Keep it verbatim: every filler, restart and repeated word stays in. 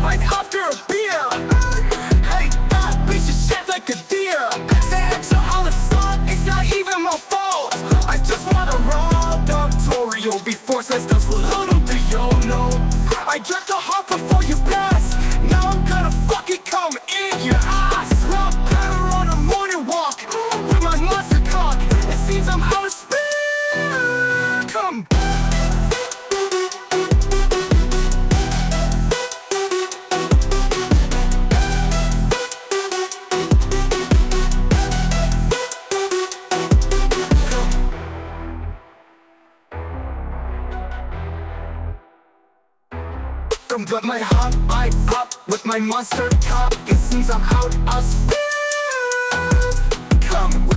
right after a beer. Hey, that bitch is shaped like a deer. Say extra on the sun, it's not even my fault. I just want a raw dog Torio before sex does little do you know. I drank the heart before you pass. Now I'm gonna fucking come in your ass. Rock better on a morning walk with my monster cock. It seems I'm out of spin. Come. Come let my hot bite up with my monster cock. It seems I'm out of spin. Come.